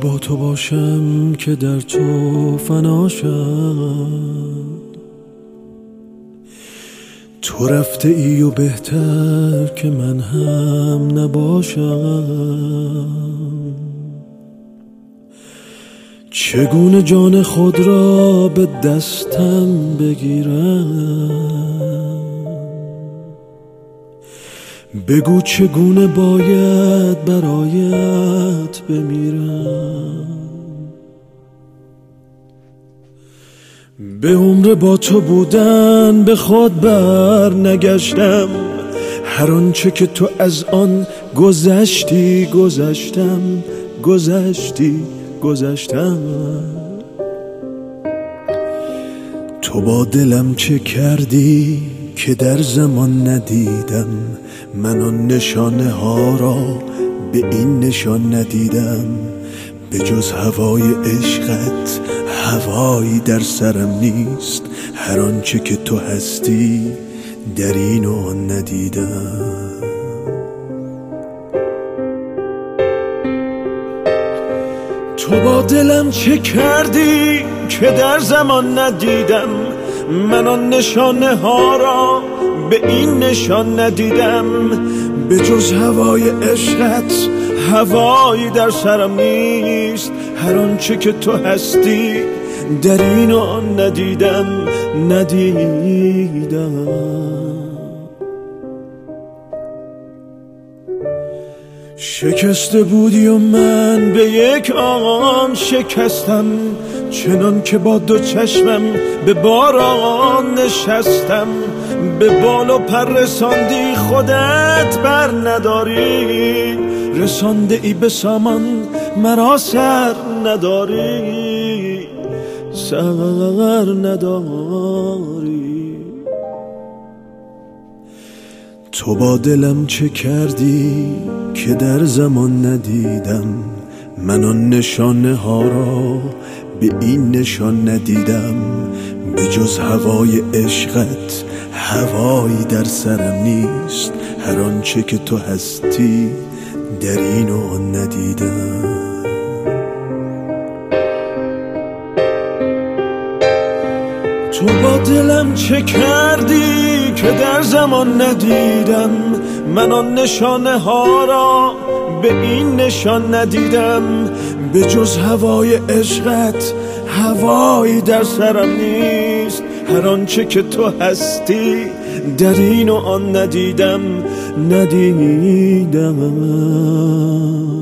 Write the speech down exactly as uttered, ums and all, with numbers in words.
با تو باشم که در تو فنا شد، تو رفته ای و بهتر که من هم نباشم. چگونه جان خود را به دستم بگیرم؟ بگو چگونه باید برایت بمیرم؟ به عمر با تو بودن به خود بر نگشتم، هر آنچه که تو از آن گذشتی گذشتم گذشتی گذشتم. تو با دلم چه کردی که در زمان ندیدم، من آن نشانه ها را به این نشان ندیدم. به جز هوای عشقت هوایی در سرم نیست، هر آنچه که تو هستی در این و آن ندیدم. تو با دلم چه کردی که در زمان ندیدم، من آن نشانه ها را به این نشان ندیدم. به جز هوای عشقت هوایی در سرم نیست، هر آنچه که تو هستی در این و آن ندیدم ندیدم. شکسته بودی و من به یک آن شکستم، چنان که با دو چشمم به باران نشستم. به بال و پر رساندی خودت بر نداری، رسانده ای به سامان مرا سر نداری، سر نداری. تو با دلم چه کردی که در زمان ندیدم، من آن نشانه ها را به این نشان ندیدم. به جز هوای عشقت هوایی در سرم نیست، هر آنچه که تو هستی در این و آن ندیدم. تو با دلم چه کردی که در زمان ندیدم، من آن نشانه ها را به این نشان ندیدم. به جز هوای عشقت هوایی در سرم نیست، هر آنچه که تو هستی در این و آن ندیدم ندیدم.